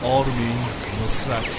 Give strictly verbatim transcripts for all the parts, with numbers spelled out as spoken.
آرمین نصرتی.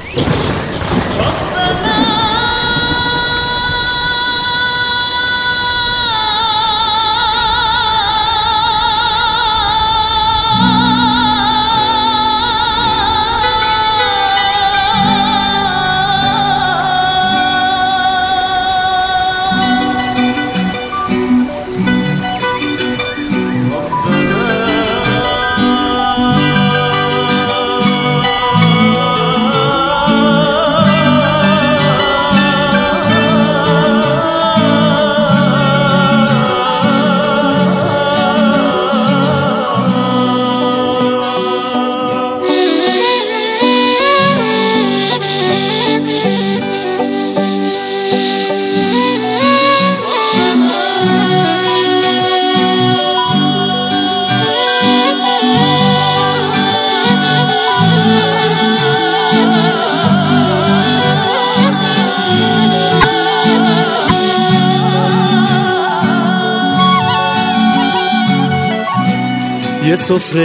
یه سفره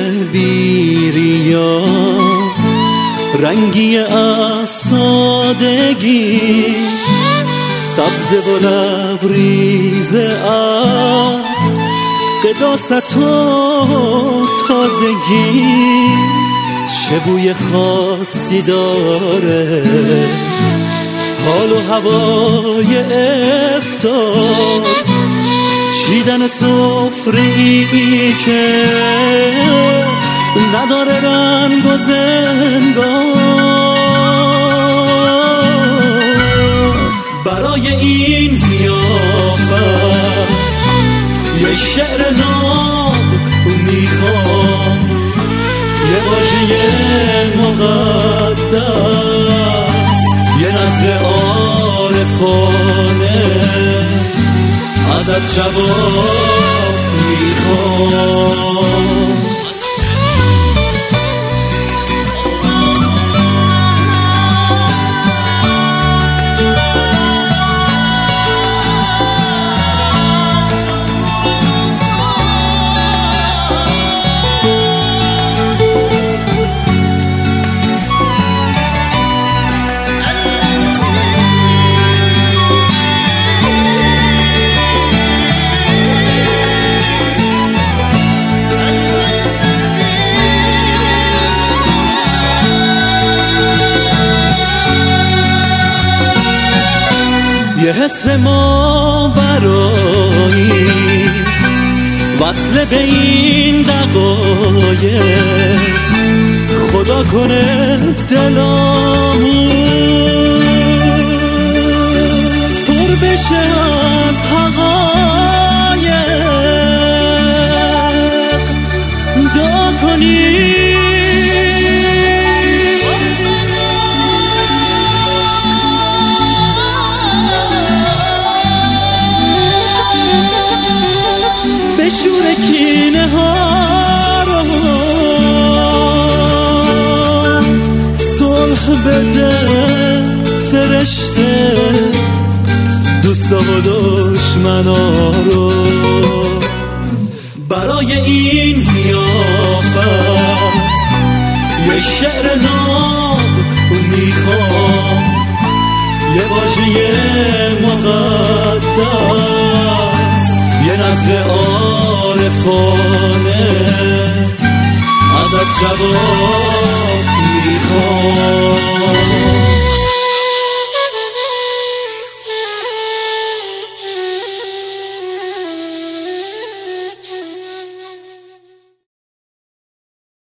بیریا رنگی از سادگی، سبز و لبریز از قداست و تازگی، چه بوی خاصی داره حال و هوای افطار، چیدن سفره‌ای که نداره رنگ و زنگار. برای این ضیافت یه شعر ناب میخوام، یه واژه مقدس، یه نظر عارفانه ازت جواب میخوام. یه حس ما برایی وصل به این دقایق، خدا کنه دلامون پر بشه از حقایق، دعا کنی شور کینه ها رو صلح بده فرشته دوستا و دشمنا رو. برای این ضیافت یه شعر ناب میخوام، یه واژه مقدس، یه نظر عارفانه ازت جواب